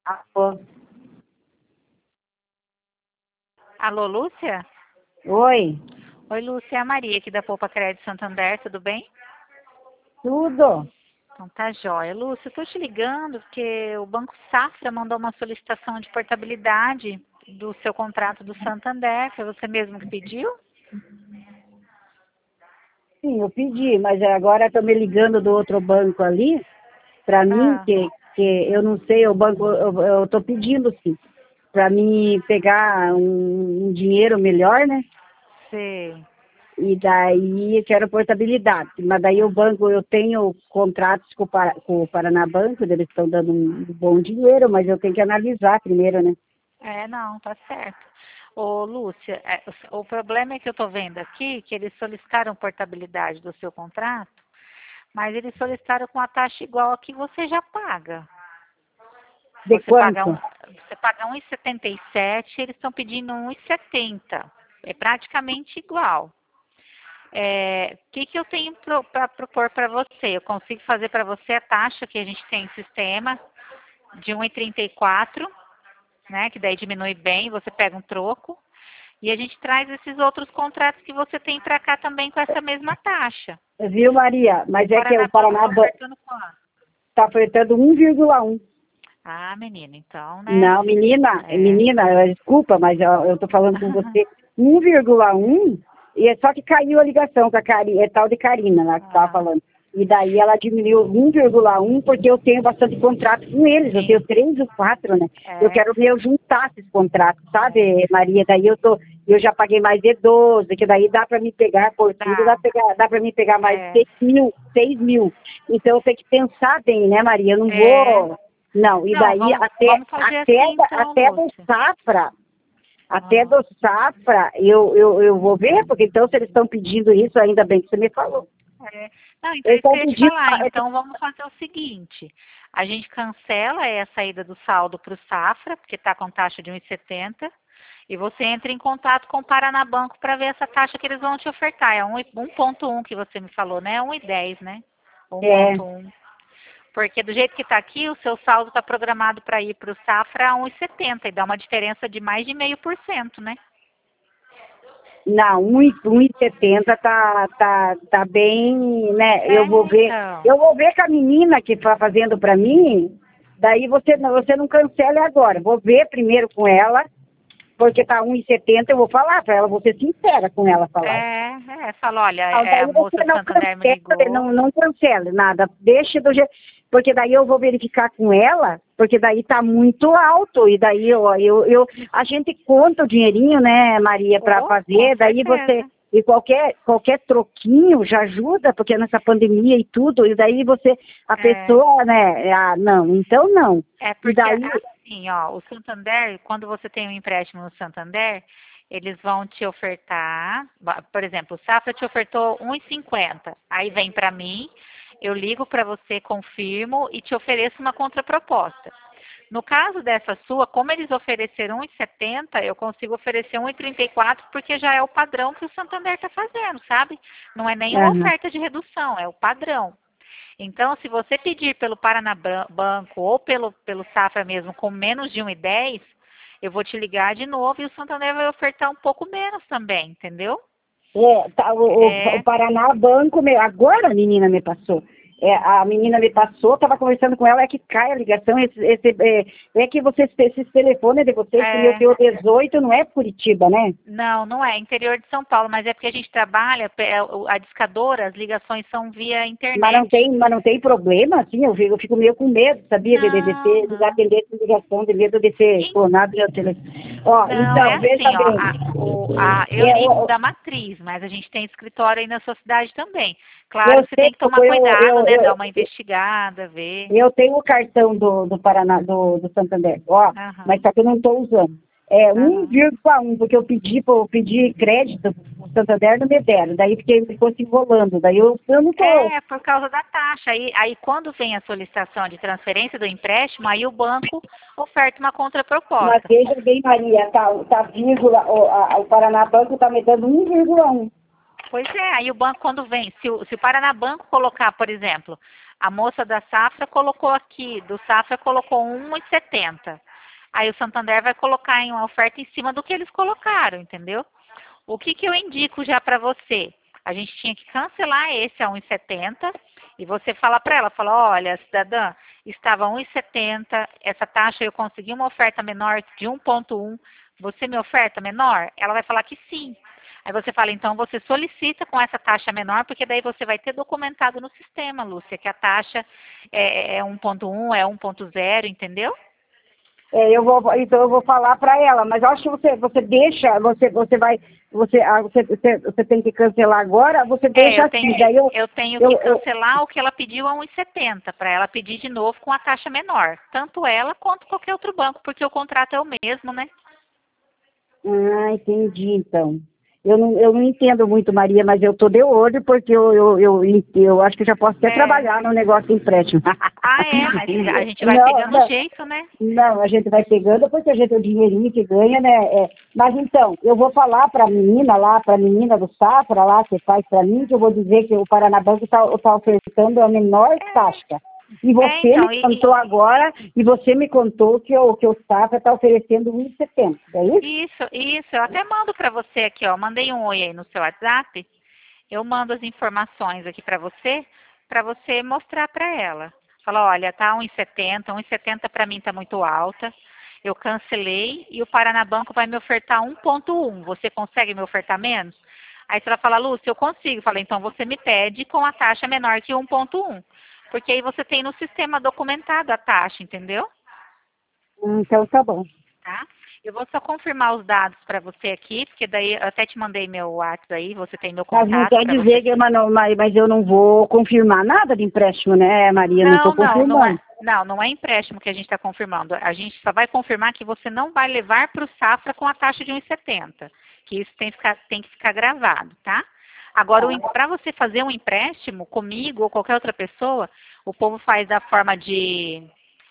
Alô? Alô, Lúcia? Oi, Oi, Lúcia, é a Maria aqui da Poupa Crédito Santander, tudo bem? tudo? Então tá jóia. Lúcia, eu tô te ligando porque o Banco Safra mandou uma solicitação de portabilidade do seu contrato do Santander, foi você mesmo que pediu? Sim, eu pedi, mas agora estão me ligando do outro banco ali, para mim, Ah, que eu não sei, o banco, eu estou pedindo sim, para mim pegar um dinheiro melhor, né? sei. E daí eu quero portabilidade. Mas daí o banco, eu tenho contratos com o Paraná Banco, eles estão dando um bom dinheiro, mas eu tenho que analisar primeiro, né? É, não, tá certo. Ô, Lúcia, o problema é que eu tô vendo aqui que eles solicitaram portabilidade do seu contrato, mas eles solicitaram com a taxa igual a que você já paga. De quanto? Você paga 1,77, eles estão pedindo 1,70. É praticamente igual. O que eu tenho para propor para você? Eu consigo fazer para você a taxa que a gente tem em sistema de 1,34, né? Que daí diminui bem, você pega um troco. E a gente traz esses outros contratos que você tem para cá também com essa mesma taxa. Viu, Maria? O Mas é que o Paraná Banco Paraná está ofertando quanto? está ofertando 1,1. Ah, menina, então, né? Não, menina, É. desculpa, mas eu tô falando com você 1,1 e é só que caiu a ligação com a é tal de Karina lá que estava Ah, falando. E daí ela diminuiu 1,1 porque eu tenho bastante contrato com eles, eu tenho sim. 3 ou 4, né? Eu É. quero meu juntar esses contratos, É. sabe, Maria? Daí eu já paguei mais de 12, que daí dá para me pegar por tudo, Dá. dá para me pegar mais de É. 6 mil. Então eu tenho que pensar bem, né, Maria? Eu não É. vou. Não, e Não, daí vamos fazer assim então, até do Lúcia. Safra, até Ah, do Safra, eu vou ver, porque então se eles estão pedindo isso, ainda bem que você me falou. é. Não, então Eles isso que estão eu ia te pedindo. falar. Então vamos fazer o seguinte. A gente cancela a saída do saldo para o Safra, porque está com taxa de 1,70. E você entra em contato com o Paraná Banco para ver essa taxa que eles vão te ofertar. É 1,1 que você me falou, né? 1,10, né? É, 1,1. Porque do jeito que está aqui, o seu saldo está programado para ir para o Safra a 1,70 e dá uma diferença de mais de 0,5%, né? não, 1,70 tá bem, né? Então. Eu vou ver com a menina que está fazendo para mim, daí você não cancele agora. Vou ver primeiro com ela, porque tá 1,70, eu vou falar para ela, vou ser sincera com ela falar. Fala, olha, Não, daí a moça você do não Santander me cancela, ligou. não cancele nada, deixa do jeito, porque daí eu vou verificar com ela, porque daí tá muito alto, e daí a gente conta o dinheirinho, né, Maria, para Oh, com fazer, daí você, certeza. e qualquer troquinho já ajuda, porque nessa pandemia e tudo, e daí a É, pessoa, né, não, então não, é e porque daí, assim, ó, o Santander, quando você tem um empréstimo no Santander, eles vão te ofertar, por exemplo, o Safra te ofertou 1,50. Aí vem para mim, eu ligo para você, confirmo e te ofereço uma contraproposta. No caso dessa sua, como eles ofereceram 1,70, eu consigo oferecer 1,34 porque já é o padrão que o Santander está fazendo, sabe? Não é nenhuma aham. oferta de redução, é o padrão. Então, se você pedir pelo Paraná Banco ou pelo Safra mesmo com menos de 1,10, eu vou te ligar de novo e o Santander vai ofertar um pouco menos também, entendeu? Tá, o É, Paraná Banco, agora a menina me passou. A menina me passou, estava conversando com ela, é que cai a ligação, é que esses telefones de vocês, que meu é, teu 18 não é Curitiba, né? não, não é interior de São Paulo, mas é porque a gente trabalha, a discadora, as ligações são via internet. Mas não tem problema, assim, eu fico meio com medo, sabia, Não, de não. atender essa ligação, de medo de ser clonado meu telefone. Ó, Não, é então, veja assim, ó, bem, eu é, ligo eu, da matriz, mas a gente tem escritório aí na sua cidade também. Claro eu que você sei, tem que tomar porque cuidado, né? Dar uma investigada, ver. eu tenho o cartão do Paraná, do Santander, ó, mas Aham, só que eu não estou usando. É aham. 1,1, porque eu pedi crédito pro Santander, não me deram. Daí ficou se enrolando. Daí eu não estou. É, por causa da taxa. Aí quando vem a solicitação de transferência do empréstimo, aí o banco oferta uma Mas contraproposta. veja bem, Maria, tá vírgula, o Paraná Banco está me dando 1,1. Pois é, aí o banco quando vem, se o Paraná Banco colocar, por exemplo, A moça da Safra colocou aqui, do Safra colocou 1,70. Aí o Santander vai colocar em uma oferta em cima do que eles colocaram, entendeu? O que eu indico já para você? A gente tinha que cancelar esse a 1,70 e você fala para ela, fala, olha, cidadã, estava 1,70, essa taxa eu consegui uma oferta menor de 1,1, você me oferta menor? Ela vai falar que sim. Aí você fala, então você solicita com essa taxa menor, porque daí você vai ter documentado no sistema, Lúcia, que a taxa é 1,1, é 1,0, entendeu? Então eu vou falar para ela, mas eu acho que você deixa, você tem que cancelar agora, você deixa assim, daí eu tenho que cancelar o que ela pediu a 1,70, para ela pedir de novo com a taxa menor, tanto ela quanto qualquer outro banco, porque o contrato é o mesmo, né? Ah, entendi, então. Eu não entendo muito, Maria, mas eu tô de olho porque eu acho que eu já posso até trabalhar no negócio de empréstimo. Ah, mas a gente vai pegando o jeito, né? Não, a gente vai pegando porque a gente tem o dinheirinho que ganha, né? Mas então, eu vou falar para a menina lá, para a menina do Safra lá, que faz para mim, que eu vou dizer que o Paranabanco tá ofertando a menor taxa. E você me contou agora, e você me contou que o Safra está oferecendo 1,70, é isso? Isso. Eu até mando para você aqui, ó. Mandei um oi aí no seu WhatsApp. Eu mando as informações aqui para você mostrar para ela. Fala, olha, tá 1,70, 1,70 para mim tá muito alta. Eu cancelei e o Paranabanco vai me ofertar 1,1. Você consegue me ofertar menos? Aí ela fala, Lúcia, eu consigo. Fala, então você me pede com a taxa menor que 1,1. Porque aí você tem no sistema documentado a taxa, entendeu? Então tá bom. Tá? Eu vou só confirmar os dados para você aqui, porque daí eu até te mandei meu WhatsApp aí, você tem meu contato. Mas não quer dizer que mas eu não vou confirmar nada de empréstimo, né, Maria? Não estou confirmando. Não é empréstimo que a gente está confirmando. A gente só vai confirmar que você não vai levar para o Safra com a taxa de 1,70. Que isso tem que ficar gravado, tá? Agora, para você fazer um empréstimo comigo ou qualquer outra pessoa, o povo faz da forma de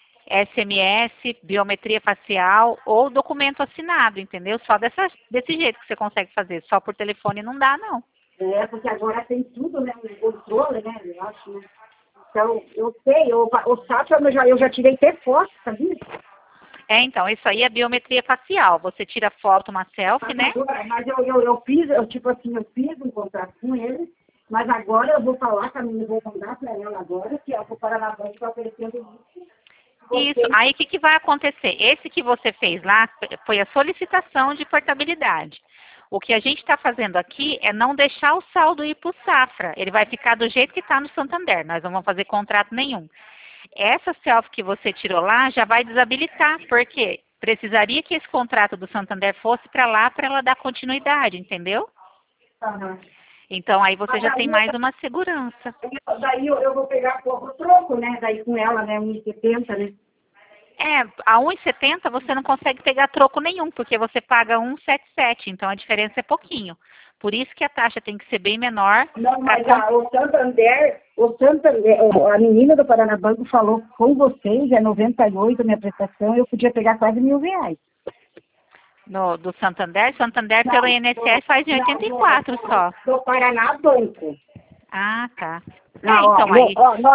SMS, biometria facial ou documento assinado, entendeu? Só desse jeito que você consegue fazer. Só por telefone não dá, não. Porque agora tem tudo, né? O controle, né? Eu acho, né? Então, eu sei, o Safra eu já tirei até foto, sabia? Então, isso aí é biometria facial. Você tira foto, uma selfie, né? Mas eu fiz um contrato com ele, mas agora eu vou falar com a menina, vou mandar para ela agora, que é o Paranabanco está oferecendo isso. Isso, aí o que vai acontecer? Esse que você fez lá foi a solicitação de portabilidade. O que a gente está fazendo aqui é não deixar o saldo ir para o Safra. Ele vai ficar do jeito que está no Santander. Nós não vamos fazer contrato nenhum. Essa selfie que você tirou lá já vai desabilitar, porque precisaria que esse contrato do Santander fosse para lá para ela dar continuidade, entendeu? Uhum. Então aí você já tem mais uma segurança. Daí eu vou pegar pouco troco, né? Daí com ela, né? 1,70, né? A 1,70 você não consegue pegar troco nenhum, porque você paga 1,77, então a diferença é pouquinho. Por isso que a taxa tem que ser bem menor. Não, mas o Santander, a menina do Paranabanco falou com vocês, é 98 a minha prestação, eu podia pegar quase R$1.000. Do Santander pelo INSS faz em 84 só. Do Paranabanco. Ah, tá. Então aí.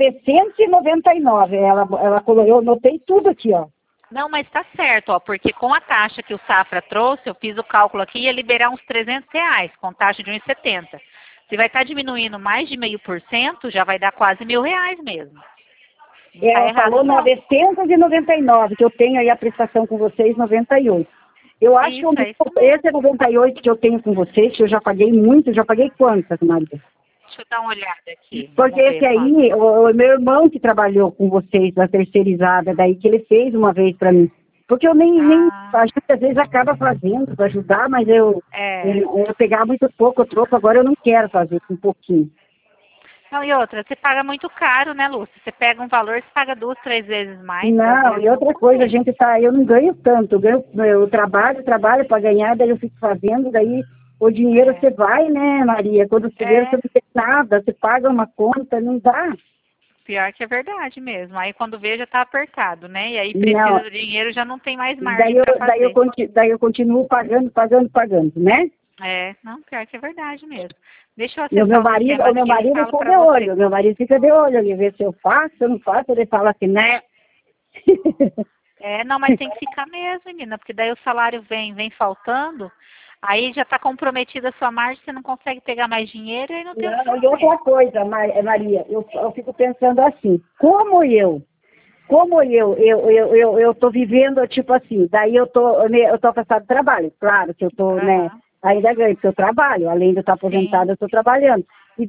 999, ela colocou, eu notei tudo aqui, ó. Não, mas tá certo, ó, porque com a taxa que o Safra trouxe, eu fiz o cálculo aqui, ia liberar uns R$300, com taxa de 1,70. Se vai estar diminuindo mais de 0,5%, já vai dar quase R$1.000 mesmo. Ela falou 999, que eu tenho aí a prestação com vocês, 98. Eu acho que esse é 98 que eu tenho com vocês, que eu já paguei muito, já paguei quantas, Maria? Deixa eu dar uma olhada aqui. Porque esse aí, o meu irmão que trabalhou com vocês, na terceirizada, daí que ele fez uma vez para mim. Porque eu a gente às vezes acaba fazendo para ajudar, mas eu pegar muito pouco troco, agora eu não quero fazer com um pouquinho. Não, e outra, você paga muito caro, né, Lúcia? Você pega um valor, você paga 2, 3 vezes mais. Não, e outra coisa, eu não ganho tanto, eu trabalho para ganhar, daí eu fico fazendo, daí o dinheiro você vai, né, Maria? Quando você vê, você não tem nada, você paga uma conta, não dá. Pior que é verdade mesmo. Aí quando vê, já tá apertado, né? E aí precisa do dinheiro, já não tem mais margem para fazer. Daí eu continuo pagando, né? Não, pior que é verdade mesmo. Deixa eu E acessar o sistema o meu aqui e marido falo fica pra de você. olho, o meu marido fica de olho, ele vê se eu faço, se eu não faço, ele fala assim, né? É, não, mas tem que ficar mesmo, menina, porque daí o salário vem faltando, aí já está comprometida a sua margem, você não consegue pegar mais dinheiro e não tem o que Não, e fazer. outra coisa, Maria, eu fico pensando assim, eu tô vivendo, tipo assim, daí eu tô afastado do trabalho, claro que eu tô, né, Aham, ainda ganho, porque eu trabalho, além de eu estar sim. aposentada, eu tô trabalhando. E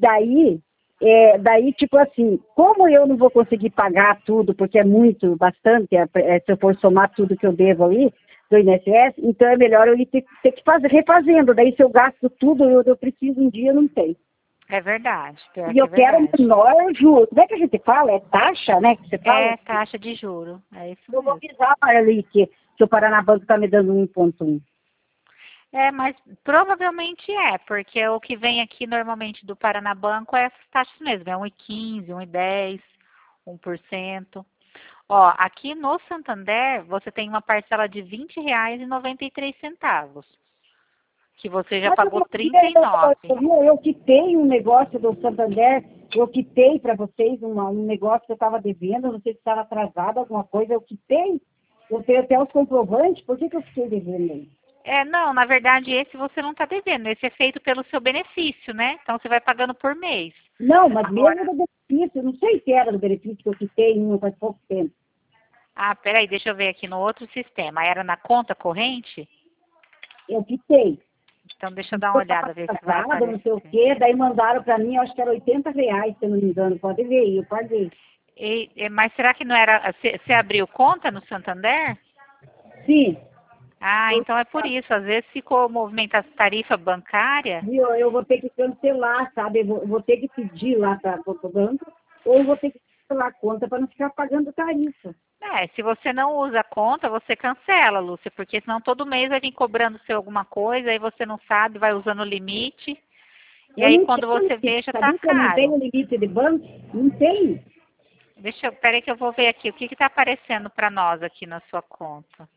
daí, tipo assim, como eu não vou conseguir pagar tudo, porque é muito, bastante, se eu for somar tudo que eu devo ali, do INSS, então é melhor eu ir ter que fazer, refazendo, daí se eu gasto tudo, eu preciso um dia, não tem. É verdade, pior E que eu é quero verdade. menor juro. Como é que a gente fala? É taxa, né? Que você fala? É taxa de juro, é isso Eu vou mesmo. avisar para ali que o Paranabanco está me dando 1,1. É, mas provavelmente é, porque o que vem aqui normalmente do Paranabanco é essas taxas mesmo, é 1,15, 1,10, 1%. Ó, aqui no Santander, você tem uma parcela de R$ 20,93, que você já Mas pagou 39. eu quitei um negócio do Santander, eu quitei para vocês um negócio que eu estava devendo, não sei se estava atrasado, alguma coisa, eu quitei. Eu tenho até os comprovantes, por que eu fiquei devendo aí? É, não, na verdade esse você não está devendo, esse é feito pelo seu benefício, né? Então você vai pagando por mês. Não, mas mesmo Agora, do benefício, eu não sei se era do benefício que eu quitei faz pouco tempo. peraí, deixa eu ver aqui no outro sistema. Era na conta corrente? Eu quitei. Então deixa eu dar uma Eu estava olhada, ver se vai atrasada, não sei o aparecer. quê, daí mandaram para mim, eu acho que era R$ 80, se eu não me engano, pode ver aí, eu paguei. Mas será que não era. Você abriu conta no Santander? Sim, Ah, eu, então é por isso. Às vezes ficou movimenta tarifa bancária. eu vou ter que cancelar, sabe? Eu vou ter que pedir lá para o banco, ou eu vou ter que cancelar a conta para não ficar pagando tarifa. É, se você não usa a conta, você cancela, Lúcia, porque senão todo mês vai vir cobrando você alguma coisa, aí você não sabe, vai usando o limite, e Eu aí não quando tenho você limite, vê já tá sabia que eu não caro. tenho limite de banco? Não tenho. Peraí que eu vou ver aqui, o que está aparecendo para nós aqui na sua conta.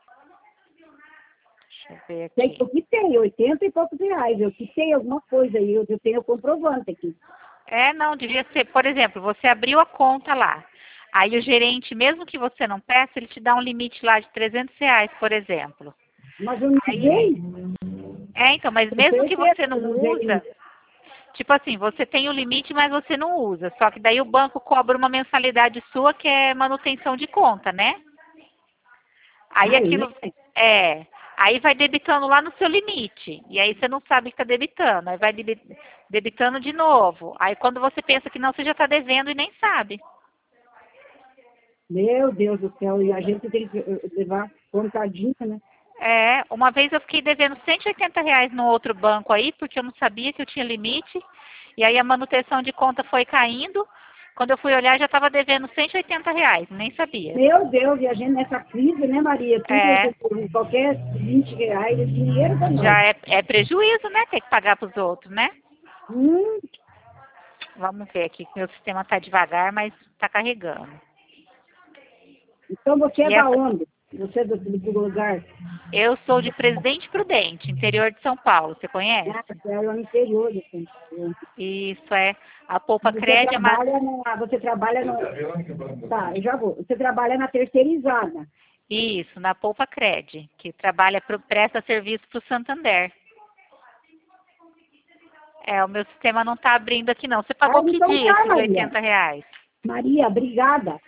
Deixa eu ver Sei que aqui. eu quitei, 80 e poucos reais, eu quitei alguma coisa aí, eu tenho o comprovante aqui. É, não, devia ser, por exemplo, você abriu a conta lá. Aí o gerente, mesmo que você não peça, ele te dá um limite lá de R$ 300, por exemplo. Mas eu não Aí, usei, então, mas eu mesmo tenho que certeza você que eu não não usei usa, ainda. tipo assim, você tem o limite, mas você não usa. Só que daí o banco cobra uma mensalidade sua que é manutenção de conta, né? Aí Ah, aquilo aí vai debitando lá no seu limite. E aí você não sabe que está debitando. Aí vai debitando de novo. Aí quando você pensa que não, você já está devendo e nem sabe. Meu Deus do céu, e a gente tem que levar contadinha, né? É, uma vez eu fiquei devendo R$ 180 no outro banco aí, porque eu não sabia que eu tinha limite. E aí a manutenção de conta foi caindo. Quando eu fui olhar, já estava devendo R$ 180, nem sabia. Meu Deus, e a gente nessa crise, né, Maria? Tudo, É, qualquer R$ 20 é dinheiro para nós. já é prejuízo, né? Ter que pagar para os outros, né? Hum, Vamos ver aqui, que meu sistema está devagar, mas está carregando. então você é E da essa, onde? Você é do lugar? eu sou de Presidente Prudente, interior de São Paulo. Você conhece? Ah, você é no interior de São Paulo. Isso é a Poupa Você Crédito, mas trabalha você trabalha no, tá, eu já vou. Você trabalha na terceirizada. isso, na Poupa Cred, que trabalha presta serviço para o Santander. É, o meu sistema não está abrindo aqui não. Você Ah, pagou que então dia tá, esses Maria. R$ 80? Maria, obrigada.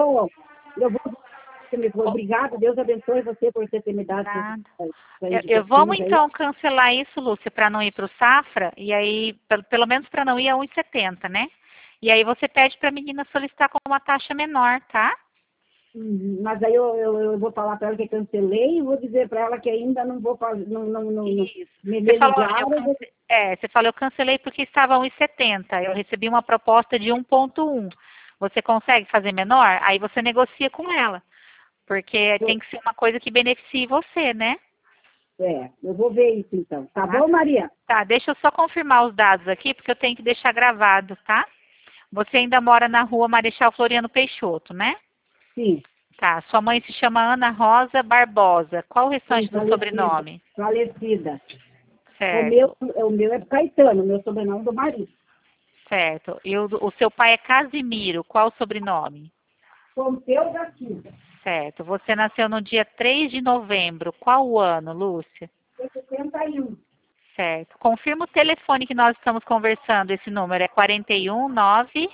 Obrigada. Deus abençoe você por você ter me dado Nada. essa Vamos indicações aí. então cancelar isso, Lúcia, para não ir para o Safra, e aí, pelo menos para não ir a 1,70, né? E aí você pede para a menina solicitar com uma taxa menor, tá? Mas aí eu vou falar para ela que cancelei e vou dizer para ela que ainda não vou fazer, não Isso. me Você falou, ligaram. você falou, eu cancelei porque estava a 1,70. Eu recebi uma proposta de 1,1. Você consegue fazer menor? Aí você negocia com ela. Porque tem que ser uma coisa que beneficie você, né? Eu vou ver isso então. Tá Tá? bom, Maria? Tá, deixa eu só confirmar os dados aqui, porque eu tenho que deixar gravado, tá? Você ainda mora na rua Marechal Floriano Peixoto, né? Sim. Tá, sua mãe se chama Ana Rosa Barbosa. Qual o Sim, restante do falecida. sobrenome? Falecida. Certo, O meu é Caetano, o meu sobrenome é do marido. certo. E o seu pai é Casimiro, qual o sobrenome? Pompeu da Silva, Certo. Você nasceu no dia 3 de novembro, qual o ano, Lúcia? 61. Certo. Confirma o telefone que nós estamos conversando, esse número é 419.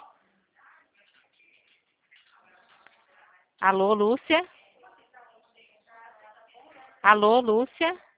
Alô, Lúcia? Alô, Lúcia?